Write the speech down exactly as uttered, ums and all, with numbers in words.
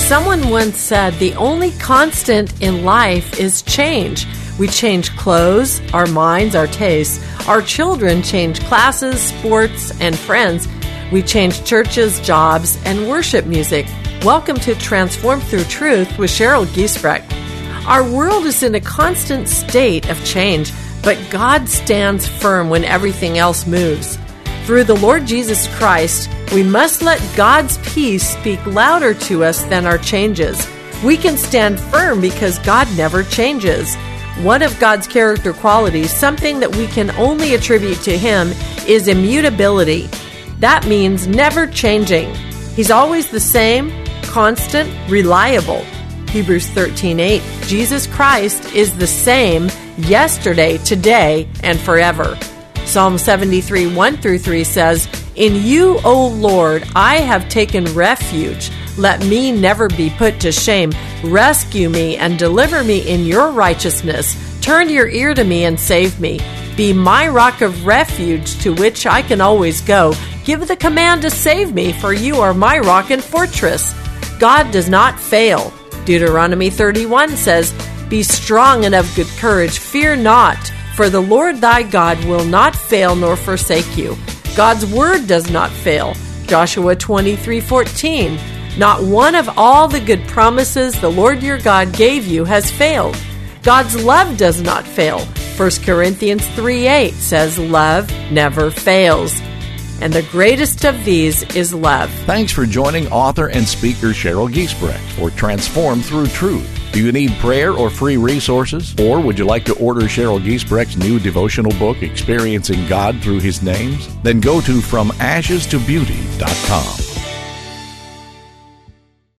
Someone once said the only constant in life is change. We change clothes, our minds, our tastes. Our children change classes, sports, and friends. We change churches, jobs, and worship music. Welcome to Transform Through Truth with Cheryl Giesbrecht. Our world is in a constant state of change, but God stands firm when everything else moves. Through the Lord Jesus Christ, we must let God's peace speak louder to us than our changes. We can stand firm because God never changes. One of God's character qualities, something that we can only attribute to Him, is immutability. That means never changing. He's always the same, constant, reliable. Hebrews thirteen eight, Jesus Christ is the same yesterday, today, and forever. Psalm seventy-three one through three says, "In you, O Lord, I have taken refuge. Let me never be put to shame. Rescue me and deliver me in your righteousness. Turn your ear to me and save me. Be my rock of refuge to which I can always go. Give the command to save me, for you are my rock and fortress." God does not fail. Deuteronomy thirty-one says, "Be strong and of good courage. Fear not, for the Lord thy God will not fail nor forsake you." God's word does not fail. Joshua twenty-three fourteen, "Not one of all the good promises the Lord your God gave you has failed." God's love does not fail. First Corinthians three eight says, "Love never fails." And the greatest of these is love. Thanks for joining author and speaker Cheryl Giesbrecht for Transform Through Truth. Do you need prayer or free resources? Or would you like to order Cheryl Giesbrecht's new devotional book, Experiencing God Through His Names? Then go to from ashes to beauty dot com.